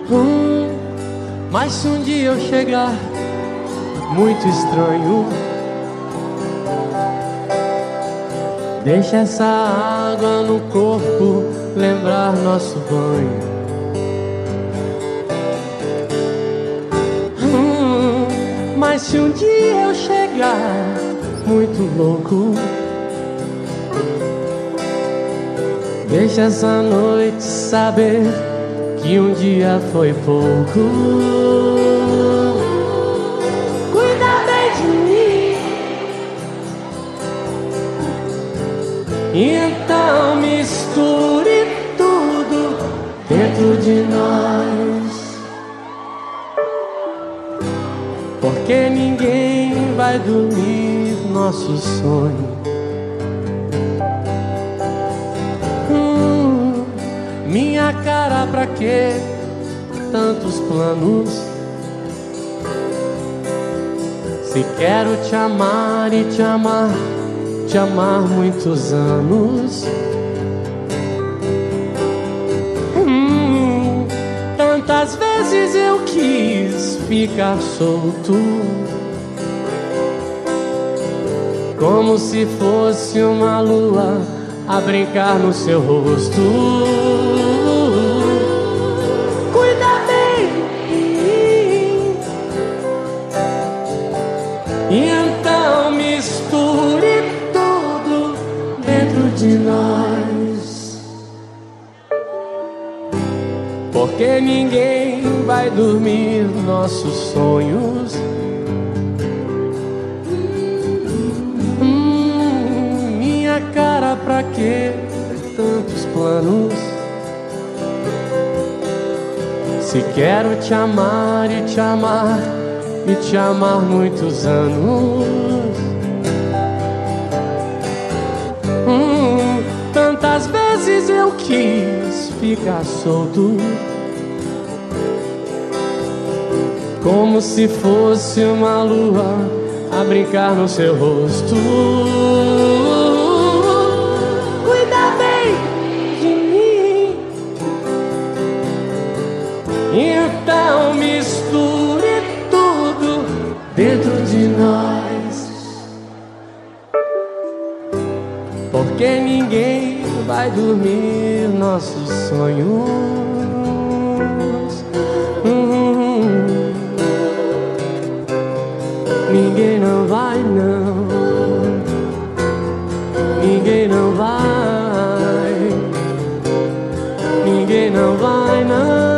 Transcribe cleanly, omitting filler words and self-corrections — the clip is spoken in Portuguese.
Mas se um dia eu chegar muito estranho, deixa essa água no corpo lembrar nosso banho. Mas se um dia eu chegar muito louco, deixa essa noite saber que um dia foi pouco. Cuida bem de mim, então misture tudo dentro de nós, porque ninguém vai dormir nosso sonho. Minha cara, pra que tantos planos? Se quero te amar e te amar muitos anos. Tantas vezes eu quis ficar solto, como se fosse uma lua a brincar no seu rosto. Cuida bem de mim, e então misture tudo dentro de nós, porque ninguém vai dormir nossos sonhos. Minha cara, pra que tantos planos? Se quero te amar e te amar muitos anos. Tantas vezes eu quis ficar solto, como se fosse uma lua a brincar no seu rosto. Cuida bem de mim, então misture tudo dentro de nós, porque ninguém vai dormir nossos sonhos. Ninguém não vai, não. Ninguém não vai. Ninguém não vai, não.